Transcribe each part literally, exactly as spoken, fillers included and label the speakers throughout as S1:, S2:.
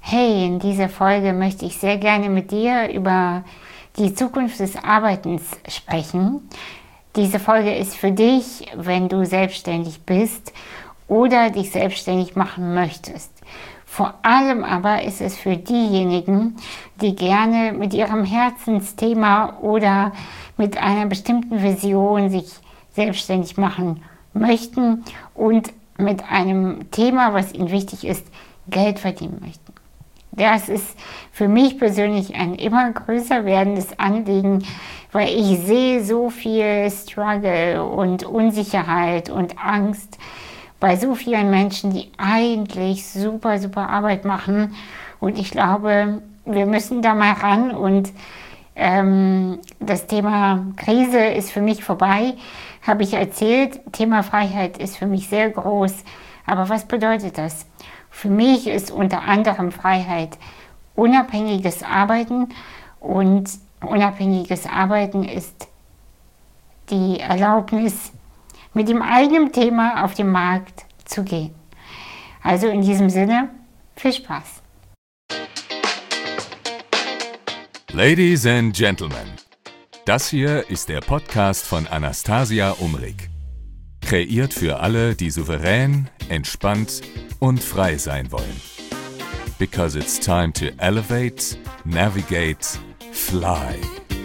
S1: Hey, in dieser Folge möchte ich sehr gerne mit dir über die Zukunft des Arbeitens sprechen. Diese Folge ist für dich, wenn du selbstständig bist oder dich selbstständig machen möchtest. Vor allem aber ist es für diejenigen, die gerne mit ihrem Herzensthema oder mit einer bestimmten Vision sich selbstständig machen möchten und mit einem Thema, was ihnen wichtig ist, Geld verdienen möchten. Das ist für mich persönlich ein immer größer werdendes Anliegen, weil ich sehe so viel Struggle und Unsicherheit und Angst bei so vielen Menschen, die eigentlich super, super Arbeit machen. Und ich glaube, wir müssen da mal ran. Und ähm, das Thema Krise ist für mich vorbei, habe ich erzählt. Thema Freiheit ist für mich sehr groß. Aber was bedeutet das? Für mich ist unter anderem Freiheit unabhängiges Arbeiten, und unabhängiges Arbeiten ist die Erlaubnis, mit dem eigenen Thema auf den Markt zu gehen. Also in diesem Sinne, viel Spaß.
S2: Ladies and Gentlemen, das hier ist der Podcast von Anastasia Umrig. Kreiert für alle, die souverän, entspannt und frei sein wollen. Because it's time to elevate, navigate, fly.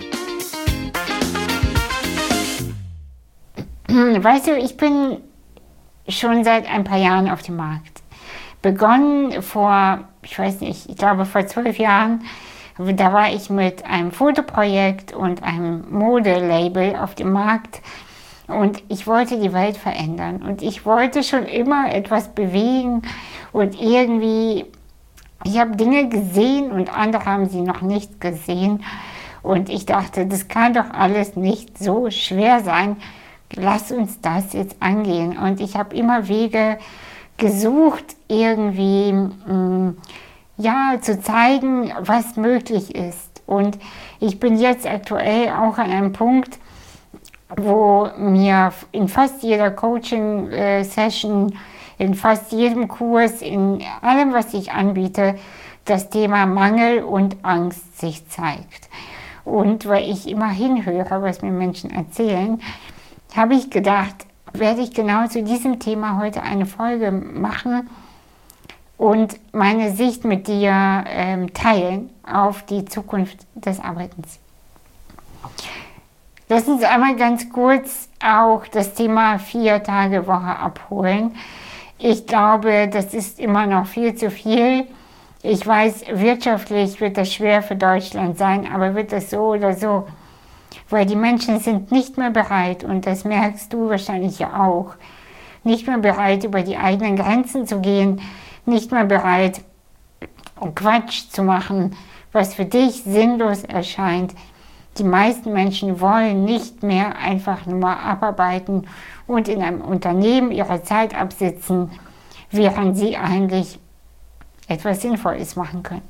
S1: Weißt du, ich bin schon seit ein paar Jahren auf dem Markt. Begonnen vor, ich weiß nicht, ich glaube vor zwölf Jahren, da war ich mit einem Fotoprojekt und einem Modelabel auf dem Markt. Und ich wollte die Welt verändern und ich wollte schon immer etwas bewegen und irgendwie, ich habe Dinge gesehen und andere haben sie noch nicht gesehen und ich dachte, das kann doch alles nicht so schwer sein, lass uns das jetzt angehen. Und ich habe immer Wege gesucht, irgendwie mh, ja, zu zeigen, was möglich ist. Und ich bin jetzt aktuell auch an einem Punkt, wo mir in fast jeder Coaching-Session, in fast jedem Kurs, in allem, was ich anbiete, das Thema Mangel und Angst sich zeigt. Und weil ich immer hinhöre, was mir Menschen erzählen, habe ich gedacht, werde ich genau zu diesem Thema heute eine Folge machen und meine Sicht mit dir ähm, teilen auf die Zukunft des Arbeitens. Lass uns einmal ganz kurz auch das Thema Vier-Tage-Woche abholen. Ich glaube, das ist immer noch viel zu viel. Ich weiß, wirtschaftlich wird das schwer für Deutschland sein, aber wird das so oder so. Weil die Menschen sind nicht mehr bereit, und das merkst du wahrscheinlich ja auch, nicht mehr bereit, über die eigenen Grenzen zu gehen, nicht mehr bereit, Quatsch zu machen, was für dich sinnlos erscheint. Die meisten Menschen wollen nicht mehr einfach nur abarbeiten und in einem Unternehmen ihre Zeit absitzen, während sie eigentlich etwas Sinnvolles machen können.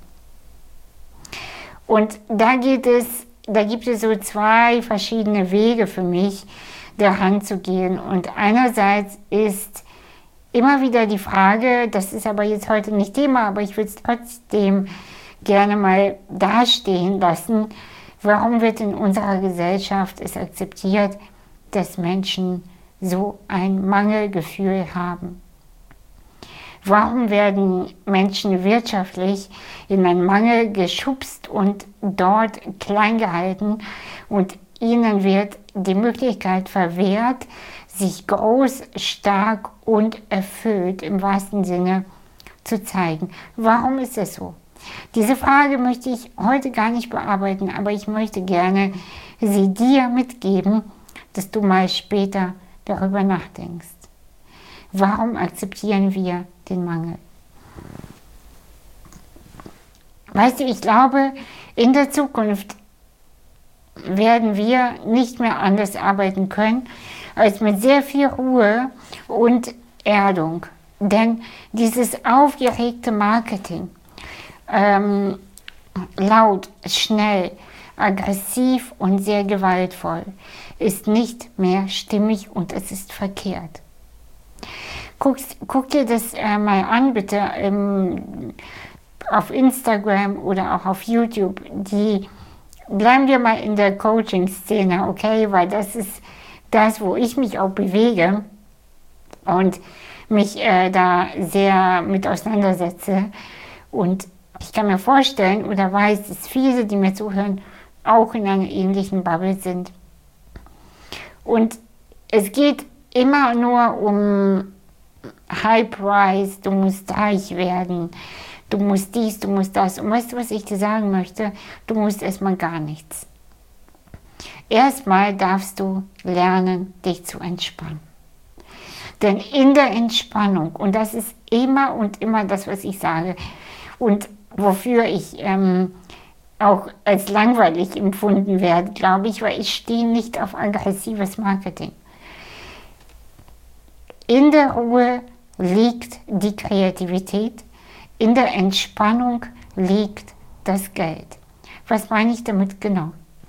S1: Und da geht es, da gibt es so zwei verschiedene Wege für mich, daran zu gehen. Und einerseits ist immer wieder die Frage, das ist aber jetzt heute nicht Thema, aber ich würde es trotzdem gerne mal dastehen lassen, warum wird in unserer Gesellschaft es akzeptiert, dass Menschen so ein Mangelgefühl haben? Warum werden Menschen wirtschaftlich in einen Mangel geschubst und dort klein gehalten und ihnen wird die Möglichkeit verwehrt, sich groß, stark und erfüllt im wahrsten Sinne zu zeigen? Warum ist es so? Diese Frage möchte ich heute gar nicht bearbeiten, aber ich möchte gerne sie dir mitgeben, dass du mal später darüber nachdenkst. Warum akzeptieren wir den Mangel? Weißt du, ich glaube, in der Zukunft werden wir nicht mehr anders arbeiten können, als mit sehr viel Ruhe und Erdung. Denn dieses aufgeregte Marketing, Ähm, laut, schnell, aggressiv und sehr gewaltvoll, ist nicht mehr stimmig und es ist verkehrt. Guck, guck dir das äh, mal an, bitte. Ähm, auf Instagram oder auch auf YouTube, die, bleiben wir mal in der Coaching-Szene, okay, weil das ist das, wo ich mich auch bewege und mich äh, da sehr mit auseinandersetze. Und ich kann mir vorstellen oder weiß, dass viele, die mir zuhören, auch in einer ähnlichen Bubble sind. Und es geht immer nur um High Price, du musst reich werden, du musst dies, du musst das. Und weißt du, was ich dir sagen möchte? Du musst erstmal gar nichts. Erstmal darfst du lernen, dich zu entspannen. Denn in der Entspannung, und das ist immer und immer das, was ich sage, und wofür ich ähm, auch als langweilig empfunden werde, glaube ich, weil ich stehe nicht auf aggressives Marketing. In der Ruhe liegt die Kreativität, in der Entspannung liegt das Geld. Was meine ich damit genau?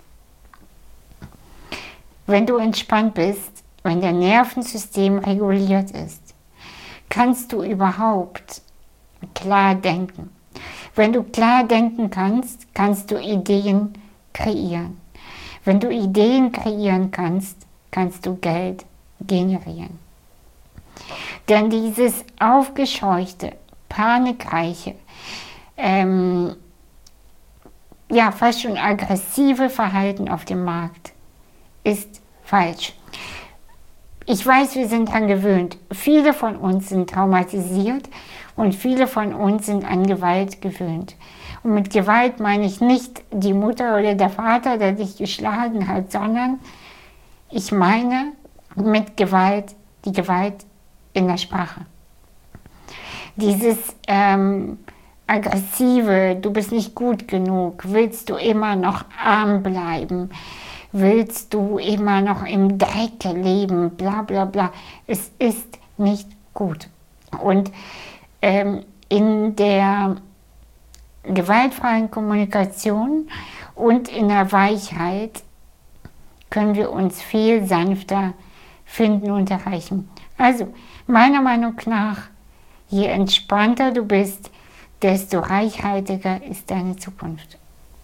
S1: Wenn du entspannt bist, wenn dein Nervensystem reguliert ist, kannst du überhaupt klar denken. Wenn du klar denken kannst, kannst du Ideen kreieren. Wenn du Ideen kreieren kannst, kannst du Geld generieren. Denn dieses aufgescheuchte, panikreiche, ähm, ja fast schon aggressive Verhalten auf dem Markt ist falsch. Ich weiß, wir sind daran gewöhnt. Viele von uns sind traumatisiert und viele von uns sind an Gewalt gewöhnt. Und mit Gewalt meine ich nicht die Mutter oder der Vater, der dich geschlagen hat, sondern ich meine mit Gewalt die Gewalt in der Sprache. Dieses ähm, aggressive, du bist nicht gut genug, willst du immer noch arm bleiben, willst du immer noch im Dreck leben, bla bla bla. Es ist nicht gut. Und ähm, in der gewaltfreien Kommunikation und in der Weichheit können wir uns viel sanfter finden und erreichen. Also, meiner Meinung nach, je entspannter du bist, desto reichhaltiger ist deine Zukunft.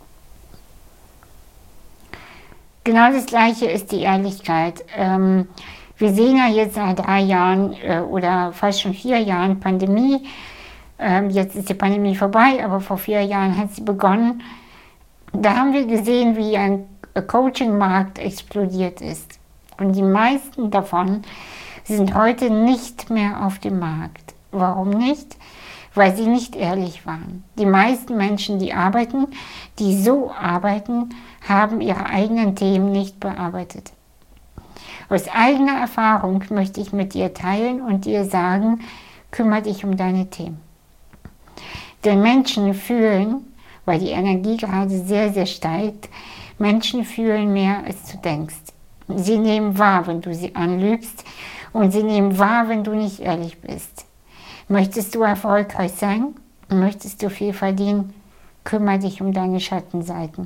S1: Genau das Gleiche ist die Ehrlichkeit. Ähm, wir sehen ja jetzt nach drei Jahren äh, oder fast schon vier Jahren Pandemie, ähm, jetzt ist die Pandemie vorbei, aber vor vier Jahren hat sie begonnen. Da haben wir gesehen, wie ein Coaching-Markt explodiert ist. Und die meisten davon sind heute nicht mehr auf dem Markt. Warum nicht? Weil sie nicht ehrlich waren. Die meisten Menschen, die arbeiten, die so arbeiten, haben ihre eigenen Themen nicht bearbeitet. Aus eigener Erfahrung möchte ich mit dir teilen und dir sagen, kümmere dich um deine Themen. Denn Menschen fühlen, weil die Energie gerade sehr, sehr steigt, Menschen fühlen mehr, als du denkst. Sie nehmen wahr, wenn du sie anlügst, und sie nehmen wahr, wenn du nicht ehrlich bist. Möchtest du erfolgreich sein? Möchtest du viel verdienen? Kümmere dich um deine Schattenseiten.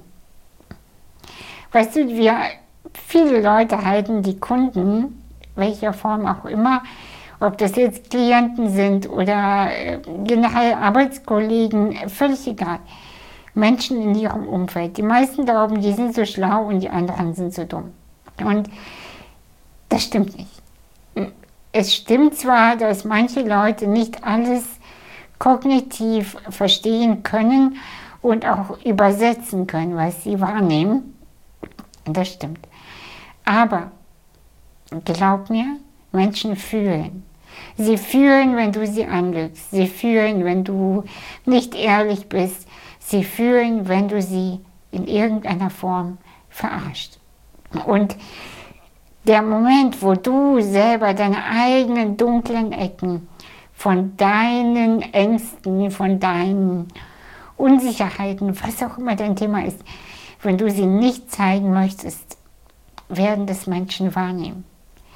S1: Weißt du, wir, viele Leute halten die Kunden, welcher Form auch immer, ob das jetzt Klienten sind oder generell Arbeitskollegen, völlig egal. Menschen in ihrem Umfeld. Die meisten glauben, die sind so schlau und die anderen sind so dumm. Und das stimmt nicht. Es stimmt zwar, dass manche Leute nicht alles kognitiv verstehen können und auch übersetzen können, was sie wahrnehmen. Das stimmt. Aber glaub mir, Menschen fühlen. Sie fühlen, wenn du sie anlügst. Sie fühlen, wenn du nicht ehrlich bist. Sie fühlen, wenn du sie in irgendeiner Form verarscht. Und der Moment, wo du selber deine eigenen dunklen Ecken von deinen Ängsten, von deinen Unsicherheiten, was auch immer dein Thema ist, wenn du sie nicht zeigen möchtest, werden das Menschen wahrnehmen.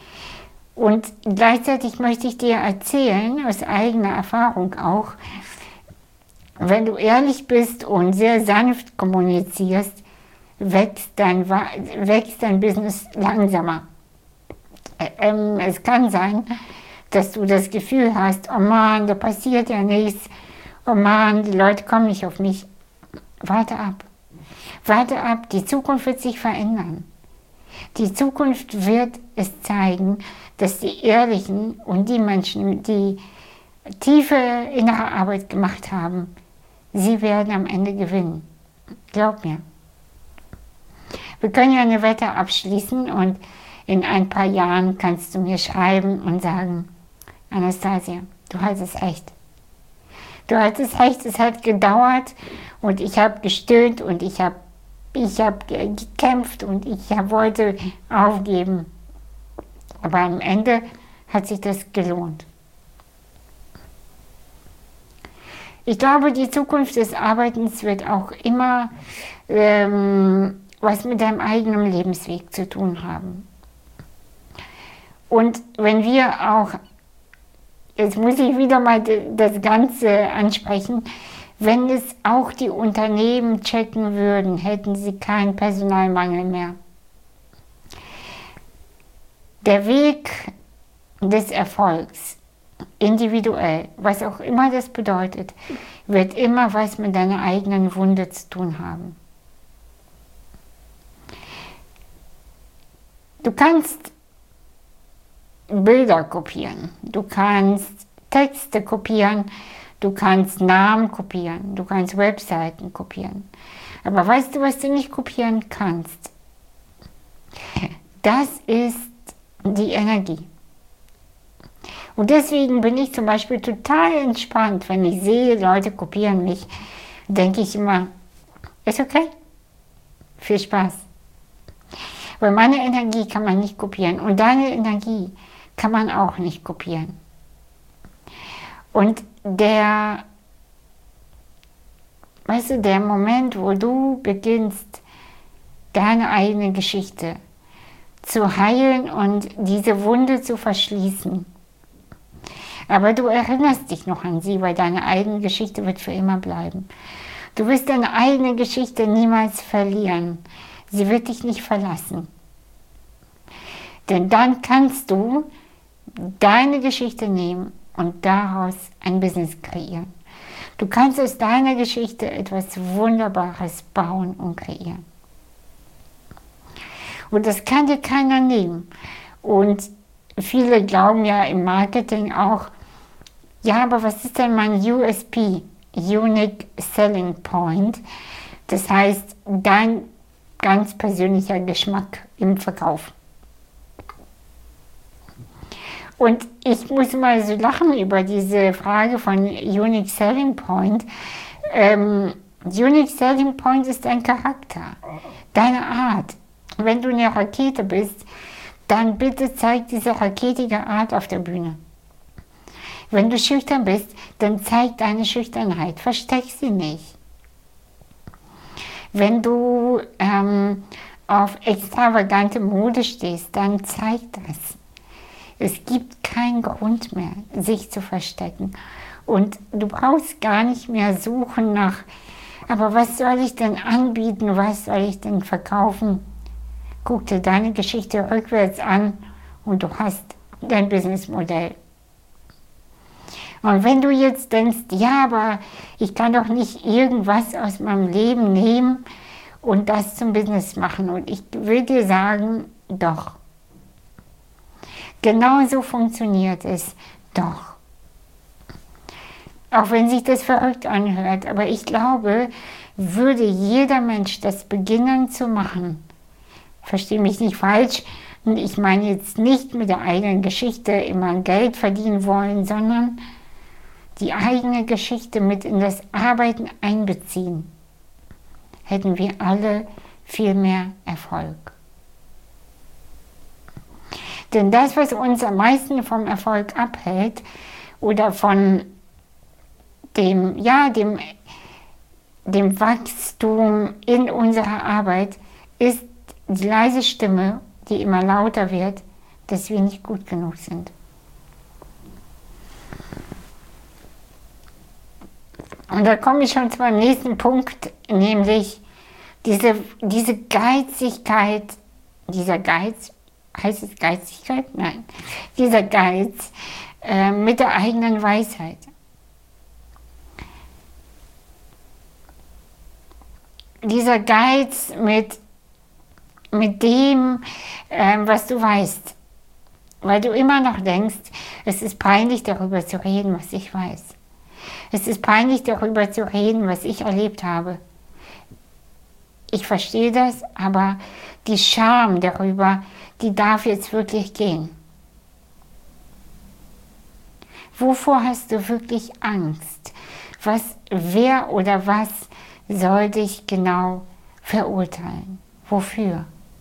S1: Und gleichzeitig möchte ich dir erzählen, aus eigener Erfahrung auch, wenn du ehrlich bist und sehr sanft kommunizierst, wächst dein, wächst dein Business langsamer. Ähm, es kann sein, dass du das Gefühl hast, oh Mann, da passiert ja nichts oh Mann, die Leute kommen nicht auf mich. Warte ab. Warte ab, die Zukunft wird sich verändern. Die Zukunft wird es zeigen, dass die Ehrlichen und die Menschen, die tiefe innere Arbeit gemacht haben, sie werden am Ende gewinnen. Glaub mir. Wir können ja eine Wette abschließen und in ein paar Jahren kannst du mir schreiben und sagen, Anastasia, du hattest recht. Du hattest recht, es hat gedauert und ich habe gestöhnt und ich habe ich hab gekämpft und ich hab, wollte aufgeben. Aber am Ende hat sich das gelohnt. Ich glaube, die Zukunft des Arbeitens wird auch immer ähm, was mit deinem eigenen Lebensweg zu tun haben. Und wenn wir auch, jetzt muss ich wieder mal das Ganze ansprechen, wenn es auch die Unternehmen checken würden, hätten sie keinen Personalmangel mehr. Der Weg des Erfolgs, individuell, was auch immer das bedeutet, wird immer was mit deiner eigenen Wunde zu tun haben. Du kannst Bilder kopieren, du kannst Texte kopieren, du kannst Namen kopieren, du kannst Webseiten kopieren. Aber weißt du, was du nicht kopieren kannst? Das ist die Energie. Und deswegen bin ich zum Beispiel total entspannt, wenn ich sehe, Leute kopieren mich, denke ich immer, ist okay, viel Spaß. Weil meine Energie kann man nicht kopieren und deine Energie kann man auch nicht kopieren. Und der, weißt du, der Moment, wo du beginnst, deine eigene Geschichte zu heilen und diese Wunde zu verschließen. Aber du erinnerst dich noch an sie, weil deine eigene Geschichte wird für immer bleiben. Du wirst deine eigene Geschichte niemals verlieren. Sie wird dich nicht verlassen. Denn dann kannst du deine Geschichte nehmen und daraus ein Business kreieren. Du kannst aus deiner Geschichte etwas Wunderbares bauen und kreieren. Und das kann dir keiner nehmen. Und viele glauben ja im Marketing auch, ja, aber was ist denn mein U S P, Unique Selling Point? Das heißt, dein ganz persönlicher Geschmack im Verkauf. Und ich muss mal so lachen über diese Frage von Unique Selling Point. Ähm, Unique Selling Point ist dein Charakter, deine Art. Wenn du eine Rakete bist, dann bitte zeig diese raketige Art auf der Bühne. Wenn du schüchtern bist, dann zeig deine Schüchternheit, versteck sie nicht. Wenn du ähm, auf extravagante Mode stehst, dann zeig das. Es gibt keinen Grund mehr, sich zu verstecken. Und du brauchst gar nicht mehr suchen nach, aber was soll ich denn anbieten, was soll ich denn verkaufen? Guck dir deine Geschichte rückwärts an und du hast dein Businessmodell. Und wenn du jetzt denkst, ja, aber ich kann doch nicht irgendwas aus meinem Leben nehmen und das zum Business machen. Und ich will dir sagen, doch. Genauso funktioniert es doch. Auch wenn sich das verrückt anhört. Aber ich glaube, würde jeder Mensch das beginnen zu machen, verstehe mich nicht falsch, ich meine jetzt nicht mit der eigenen Geschichte immer Geld verdienen wollen, sondern die eigene Geschichte mit in das Arbeiten einbeziehen, hätten wir alle viel mehr Erfolg. Denn das, was uns am meisten vom Erfolg abhält oder von dem, ja, dem, dem Wachstum in unserer Arbeit, ist die leise Stimme, die immer lauter wird, dass wir nicht gut genug sind. Und da komme ich schon zum nächsten Punkt, nämlich diese, diese Geizigkeit, dieser Geiz, heißt es Geizigkeit? Nein, dieser Geiz äh, mit der eigenen Weisheit. dieser Geiz mit, mit dem, äh, was du weißt. Weil du immer noch denkst, es ist peinlich, darüber zu reden, was ich weiß. Es ist peinlich, darüber zu reden, was ich erlebt habe. Ich verstehe das, aber die Scham darüber, die darf jetzt wirklich gehen. Wovor hast du wirklich Angst? Was, wer oder was soll dich genau verurteilen? Wofür?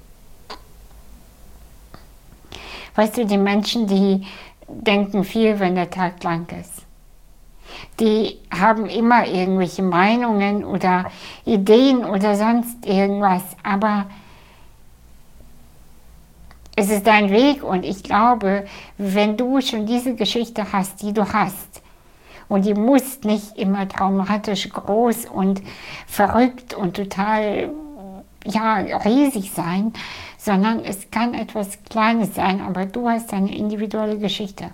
S1: Weißt du, die Menschen, die denken viel, wenn der Tag lang ist. Die haben immer irgendwelche Meinungen oder Ideen oder sonst irgendwas, aber es ist dein Weg und ich glaube, wenn du schon diese Geschichte hast, die du hast, und die muss nicht immer traumatisch groß und verrückt und total ja, riesig sein, sondern es kann etwas Kleines sein, aber du hast eine individuelle Geschichte.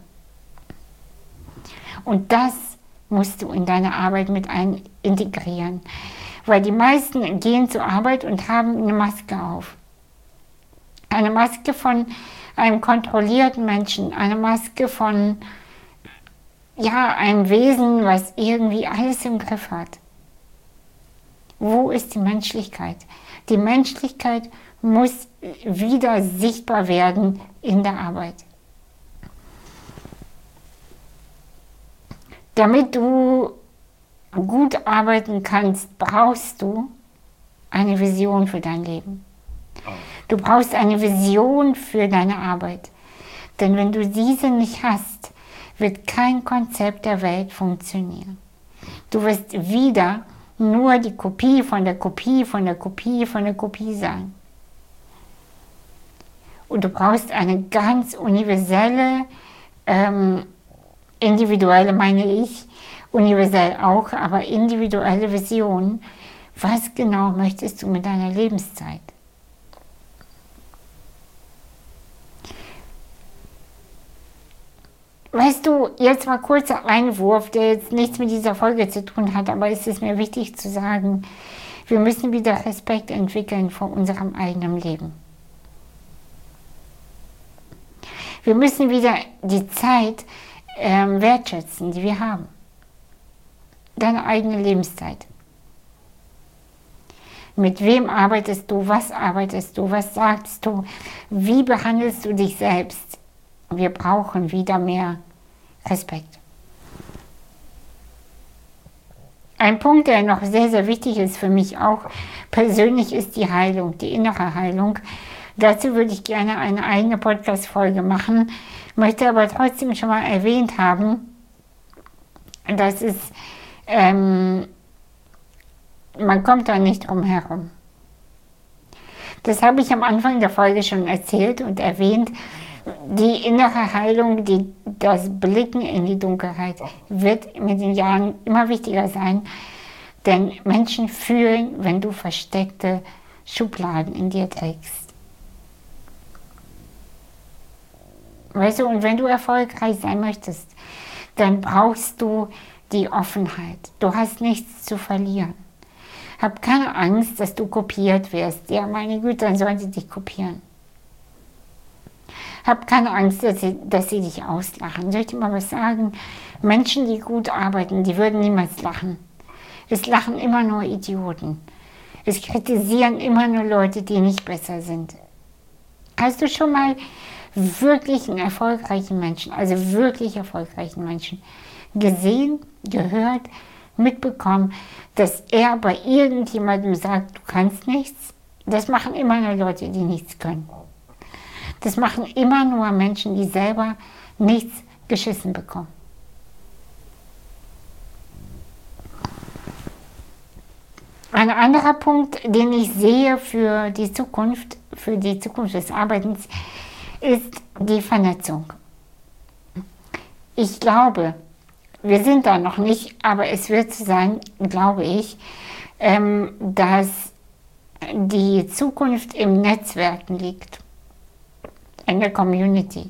S1: Und das musst du in deine Arbeit mit ein integrieren. Weil die meisten gehen zur Arbeit und haben eine Maske auf. Eine Maske von einem kontrollierten Menschen, eine Maske von ja, einem Wesen, was irgendwie alles im Griff hat. Wo ist die Menschlichkeit? Die Menschlichkeit muss wieder sichtbar werden in der Arbeit. Damit du gut arbeiten kannst, brauchst du eine Vision für dein Leben. Du brauchst eine Vision für deine Arbeit. Denn wenn du diese nicht hast, wird kein Konzept der Welt funktionieren. Du wirst wieder nur die Kopie von der Kopie von der Kopie von der Kopie sein. Und du brauchst eine ganz universelle, ähm, individuelle, meine ich, universell auch, aber individuelle Vision. Was genau möchtest du mit deiner Lebenszeit? Weißt du, jetzt mal kurzer Einwurf, der jetzt nichts mit dieser Folge zu tun hat, aber es ist mir wichtig zu sagen, wir müssen wieder Respekt entwickeln vor unserem eigenen Leben. Wir müssen wieder die Zeit ähm, wertschätzen, die wir haben. Deine eigene Lebenszeit. Mit wem arbeitest du, was arbeitest du, was sagst du, wie behandelst du dich selbst? Wir brauchen wieder mehr Respekt. Ein Punkt, der noch sehr, sehr wichtig ist für mich auch persönlich, ist die Heilung, die innere Heilung. Dazu würde ich gerne eine eigene Podcast-Folge machen, möchte aber trotzdem schon mal erwähnt haben, dass es, ähm, man kommt da nicht drum herum. Das habe ich am Anfang der Folge schon erzählt und erwähnt. Die innere Heilung, die, das Blicken in die Dunkelheit wird mit den Jahren immer wichtiger sein, denn Menschen fühlen, wenn du versteckte Schubladen in dir trägst. Weißt du, und wenn du erfolgreich sein möchtest, dann brauchst du die Offenheit. Du hast nichts zu verlieren. Hab keine Angst, dass du kopiert wirst. Ja, meine Güte, dann sollen sie dich kopieren. Hab keine Angst, dass sie, dass sie dich auslachen. Soll ich dir mal was sagen? Menschen, die gut arbeiten, die würden niemals lachen. Es lachen immer nur Idioten. Es kritisieren immer nur Leute, die nicht besser sind. Hast du schon mal wirklich einen erfolgreichen Menschen, also wirklich erfolgreichen Menschen, gesehen, gehört, mitbekommen, dass er bei irgendjemandem sagt, du kannst nichts? Das machen immer nur Leute, die nichts können. Das machen immer nur Menschen, die selber nichts geschissen bekommen. Ein anderer Punkt, den ich sehe für die Zukunft, für die Zukunft des Arbeitens, ist die Vernetzung. Ich glaube, wir sind da noch nicht, aber es wird so sein, glaube ich, ähm, dass die Zukunft im Netzwerken liegt. In der Community.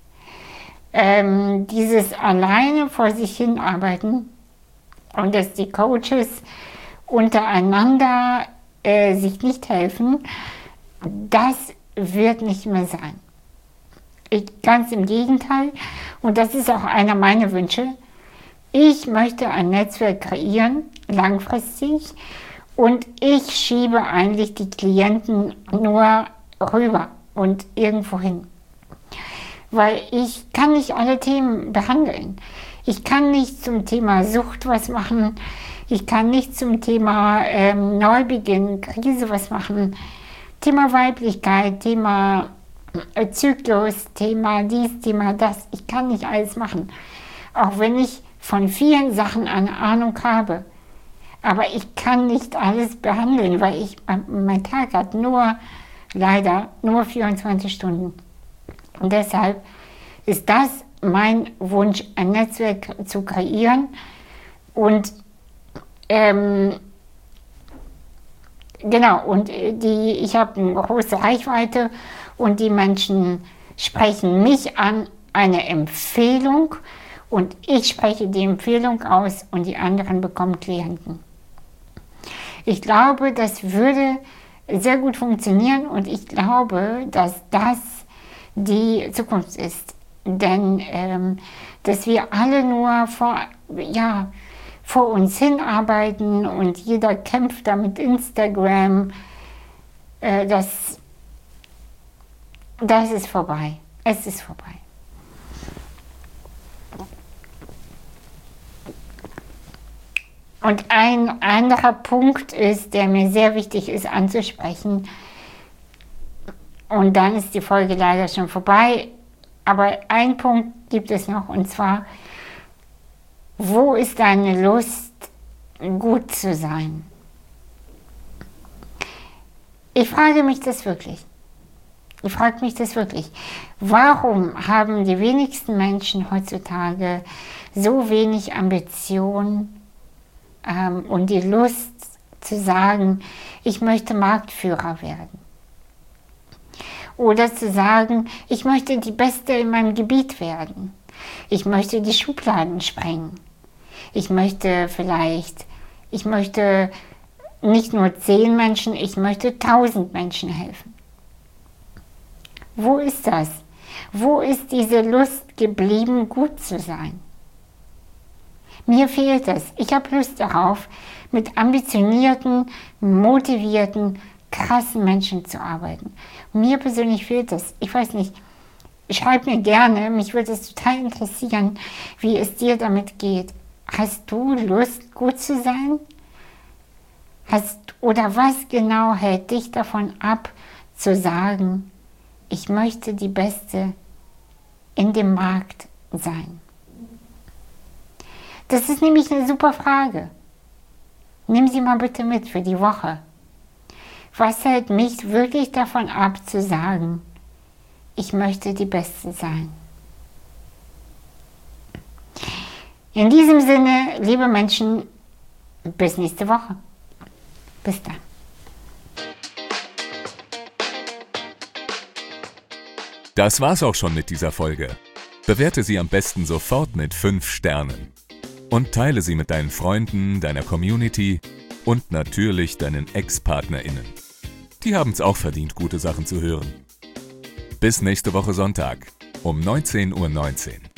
S1: Ähm, dieses alleine vor sich hin arbeiten und dass die Coaches untereinander äh, sich nicht helfen, das wird nicht mehr sein. Ich, ganz im Gegenteil, und das ist auch einer meiner Wünsche, ich möchte ein Netzwerk kreieren, langfristig, und ich schiebe eigentlich die Klienten nur rüber und irgendwo hin. Weil ich kann nicht alle Themen behandeln. Ich kann nicht zum Thema Sucht was machen, ich kann nicht zum Thema ähm, Neubeginn, Krise was machen, Thema Weiblichkeit, Thema äh, Zyklus, Thema dies, Thema das. Ich kann nicht alles machen, auch wenn ich von vielen Sachen eine Ahnung habe. Aber ich kann nicht alles behandeln, weil ich, mein Tag hat nur, leider, nur vierundzwanzig Stunden. Und deshalb ist das mein Wunsch, ein Netzwerk zu kreieren. Und ähm, genau, und die, ich habe eine große Reichweite und die Menschen sprechen mich an, eine Empfehlung, und ich spreche die Empfehlung aus und die anderen bekommen Klienten. Ich glaube, das würde sehr gut funktionieren und ich glaube, dass das die Zukunft ist. Denn ähm, dass wir alle nur vor, ja, vor uns hinarbeiten und jeder kämpft da mit Instagram, äh, das, das ist vorbei. Es ist vorbei. Und ein anderer Punkt ist, der mir sehr wichtig ist anzusprechen, und dann ist die Folge leider schon vorbei, aber ein Punkt gibt es noch, und zwar, wo ist deine Lust, gut zu sein? Ich frage mich das wirklich. Ich frage mich das wirklich. Warum haben die wenigsten Menschen heutzutage so wenig Ambition ähm, und die Lust zu sagen, ich möchte Marktführer werden? Oder zu sagen, ich möchte die Beste in meinem Gebiet werden. Ich möchte die Schubladen sprengen. Ich möchte vielleicht, ich möchte nicht nur zehn Menschen, ich möchte tausend Menschen helfen. Wo ist das? Wo ist diese Lust geblieben, gut zu sein? Mir fehlt es. Ich habe Lust darauf, mit ambitionierten, motivierten, krassen Menschen zu arbeiten. Mir persönlich fehlt es. Ich weiß nicht, schreib mir gerne, mich würde es total interessieren, wie es dir damit geht. Hast du Lust, gut zu sein? Hast, oder was genau hält dich davon ab, zu sagen, ich möchte die Beste in dem Markt sein? Das ist nämlich eine super Frage. Nimm sie mal bitte mit für die Woche. Was hält mich wirklich davon ab, zu sagen, ich möchte die Beste sein? In diesem Sinne, liebe Menschen, bis nächste Woche. Bis dann.
S2: Das war's auch schon mit dieser Folge. Bewerte sie am besten sofort mit fünf Sternen. Und teile sie mit deinen Freunden, deiner Community und natürlich deinen Ex-PartnerInnen. Die haben's auch verdient, gute Sachen zu hören. Bis nächste Woche Sonntag um neunzehn Uhr neunzehn.